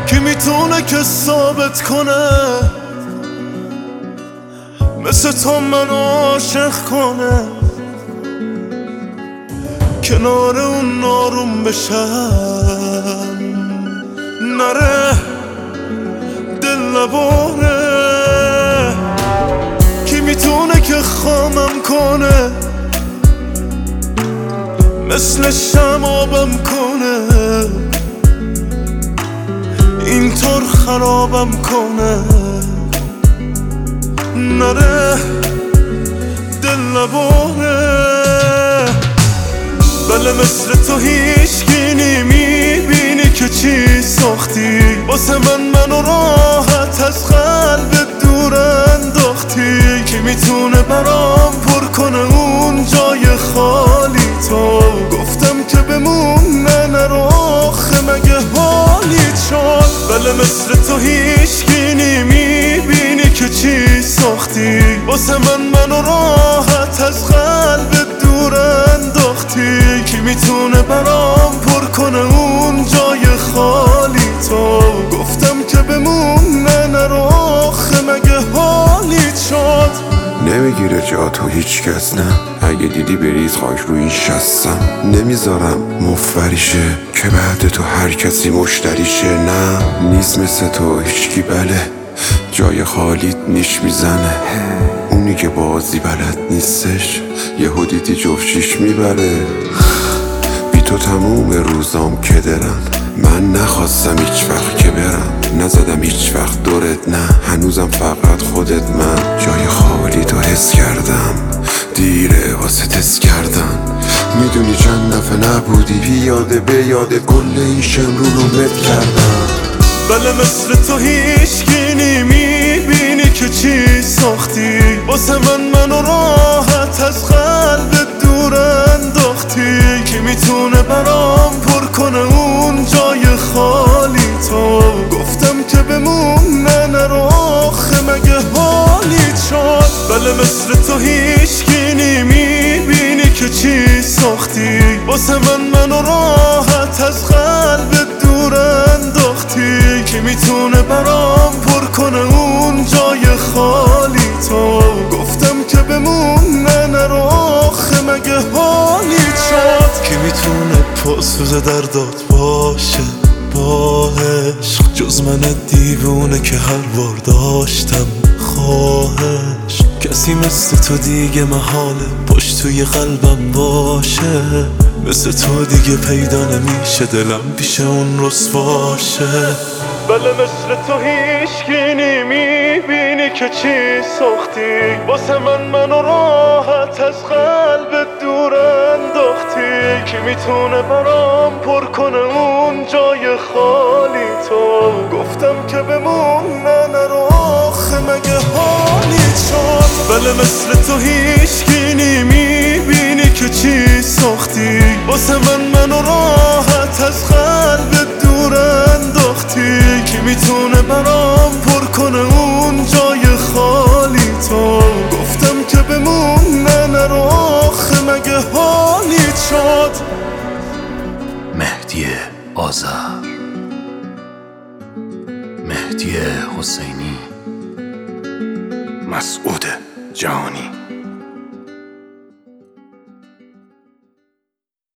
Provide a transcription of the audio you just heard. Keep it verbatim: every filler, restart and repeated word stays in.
کی میتونه که ثابت کنه مثل تو منو عاشق کنه، کنار اون ناروم بشم نره دل نباره. کی میتونه که خامم کنه مثل شمابم کنه، اینطور خرابم کنه نره دل نباره. بله مثل تو هیچکی نمیبینی که چی ساختی واسه من، منو راحت از قلبت دور انداختی. کی میتونه برام پر کنه اون جای خالی تو؟ گفتم که بمون نه نرو آخه مگه حالیت شد؟ بله مثل تو هیچکی نمیبینی که چی ساختی واسه من، منو راحت از قلبت دور انداختی. کی میتونه برام پر کنه اون جای خالی تو؟ گفتم که بمون نه نرو آخه مگه حالیت شد؟ نمیگیره جا تو هیچ کس نه، اگه دیدی بریز خاک روی شستم. نمیذارم مفبریشه که بعد تو هر کسی مشتریشه. نه نیست مثل تو هیچکی، بله جای خالیت نیش میزنه. اونی که بازی بلد نیستش یهو دیدی جفشیش میبره. بی تو تموم روزام کدرم، من نخواستم هیچ وقت که برم، نزدم هیچ وقت دورت نه، هنوزم فقط خودت. من جای خالی تو حس کردم، دیره واسه تست کردن. میدونی چند دفعه نبودی پیاده به یاده کل این شمرو رو مت کردم. بله مثل تو هیچکی نمیبینی که چی ساختی واسه من، منو راحت از قلبت دور انداختی. کی میتونه برام پر کنه اون جای خالی تو؟ گفتم که بمون نه نرو آخه مگه حالیت شد؟ بله مثل تو هیچکی نمیبینی که چی ساختی واسه من، منو راحت از قلبت دور انداختی. کی میتونه برام پر کنه اون جای خالی تو؟ گفتم که بمون نه نرو آخه مگه حالیت شد؟ کی میتونه پاسوز دردات باشه با عشق جز من دیوونه که هر بار داشتم خواهش؟ کسی مثل تو دیگه محاله پشت توی قلبم باشه، مثل تو دیگه پیدا نمیشه دلم پیش اون رسواشه. بله مثل تو هیچکی نمیبینی که چی ساختی واسه من، منو راحت از قلبت دور انداختی. کی میتونه برام پر کنه اون جای خالی تو؟ گفتم که بمون نه نرو آخه مگه حالیت شد؟ بله مثل تو هیچکی نمیبینی که چی ساختی واسه من، منو راحت از قلبت دور انداختی. کی میتونه برام پر کنه اون جای خالی تو؟ گفتم که بمون نه نرو آخه مگه حالیت شد؟ مهدی آذر، مهدی حسینی، مسعود جهانی.